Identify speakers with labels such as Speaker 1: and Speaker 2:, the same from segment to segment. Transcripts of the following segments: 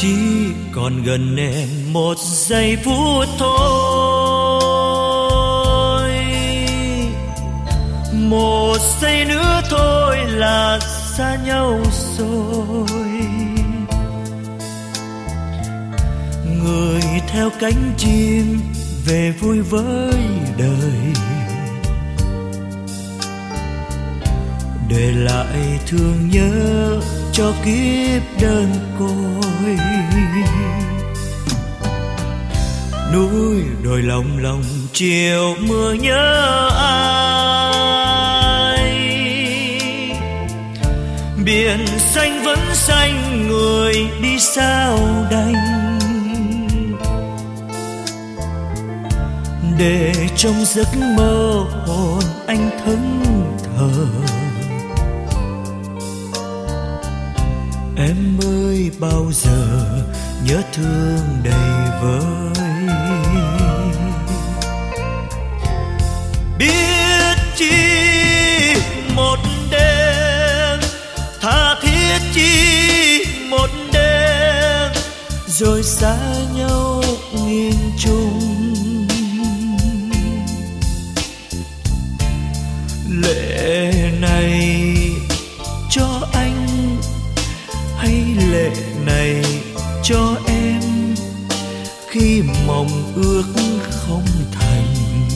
Speaker 1: chỉ còn gần em một giây phút thôi. Một giây nữa thôi là xa nhau rồi. Người theo cánh chim về vui với đời, để lại thương nhớ cho kiếp đơn côi. Núi đồi lòng lòng chiều mưa nhớ ai. Biển xanh vẫn xanh, người đi sao đành. Để trong giấc mơ hồn anh thẫn thờ. Em ơi bao giờ nhớ thương đầy vơi. Biết chi một đêm, tha thiết chi một đêm, rồi xa nhau nghìn trùng. Lệ này cho anh hay lệ này cho em, khi mong ước không thành.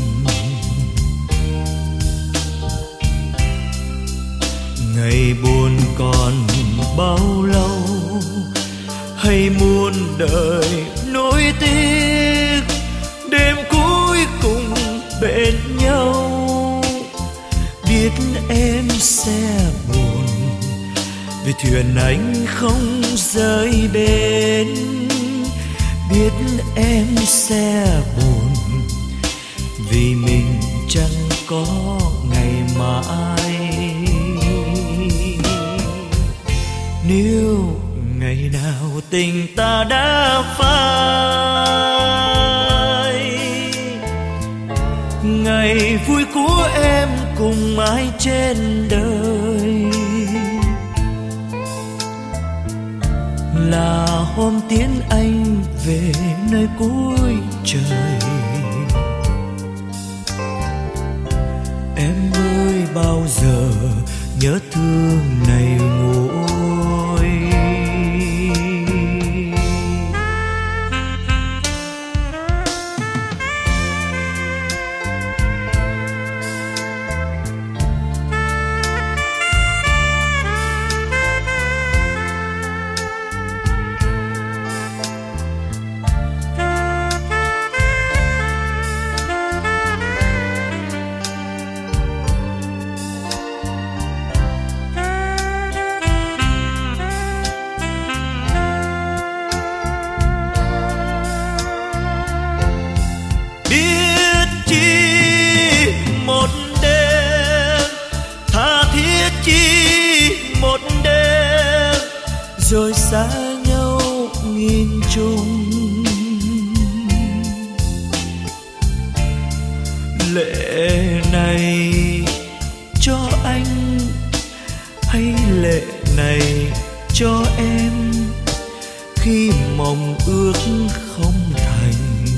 Speaker 1: Ngày buồn còn bao lâu, hay muôn đời nối tiếc. Đêm cuối cùng bên nhau, biết em sẽ buồn vì thuyền anh không rời bến. Biết em sẽ buồn vì mình chẳng có ngày mai. Nếu ngày nào tình ta đã phai, ngày vui của em cùng ai trên đời, là hôm tiễn anh về nơi cuối trời. Em ơi bao giờ nhớ thương này nguôi. Một đêm rồi xa nhau nghìn trùng. Lệ này cho anh hay lệ này cho em, khi mong ước không thành.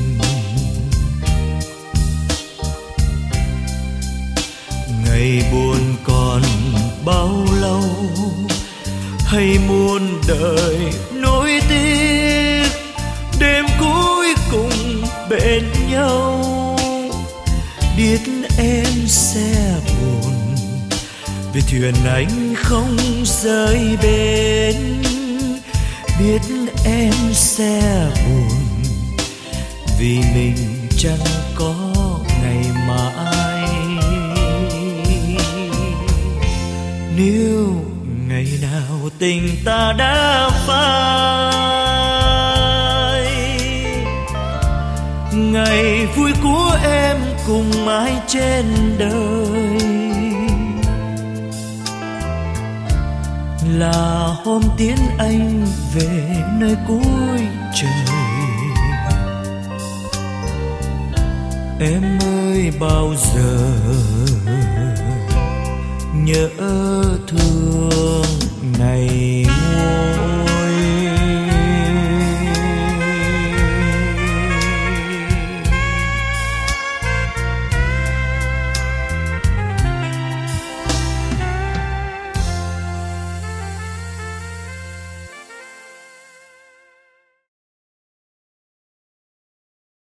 Speaker 1: Ngày buồn còn bao lâu, hay muôn đời nối tiếc. Đêm cuối cùng bên nhau, biết em sẽ buồn vì thuyền anh không rời bến. Biết em sẽ buồn vì mình chẳng có ngày mai. Nếu ngày nào tình ta đã phai, ngày vui của em cùng ai trên đời, là hôm tiễn anh về nơi cuối trời. Em ơi bao giờ nhớ thương này